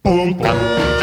boom, boom,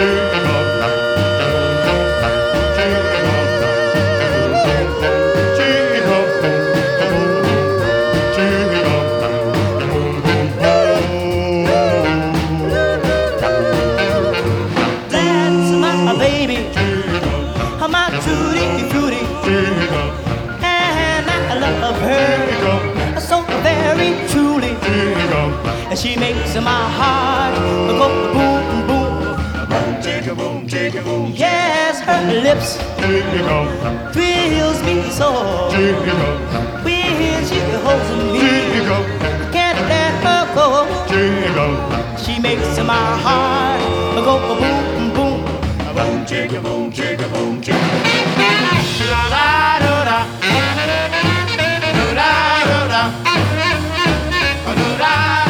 That's my baby, my tutti frutti, and I love her so very truly. And she makes my heart go boom, boom. jigga boom, jigga boom, Yes, her lips thrills me so. When she holds me, can't let her go. She makes my heart go boom, boom. boom, jigga boom, jigga boom, jigga. La la da da, da da da, da da.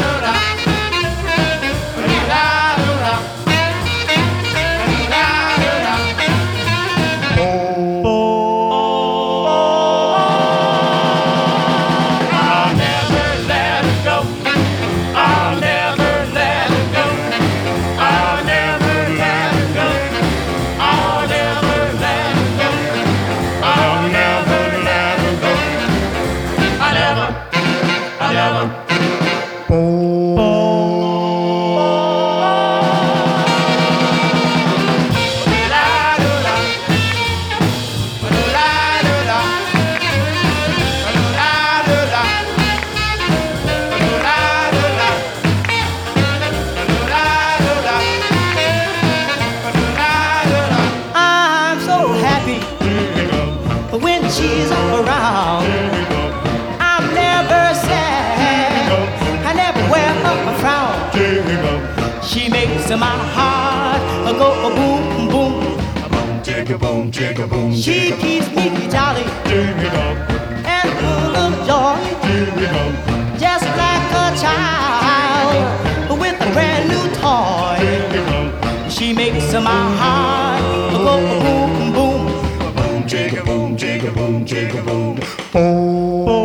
I'm so happy when she's around. I'm never sad, I never wear a frown. She makes my heart go boom, boom. Jigga boom, jigga boom, She keeps me jolly and full of joy, just like a child with a brand new toy. She makes my heart go boom, boom. jigga boom, jigga boom, jigga boom. Boom.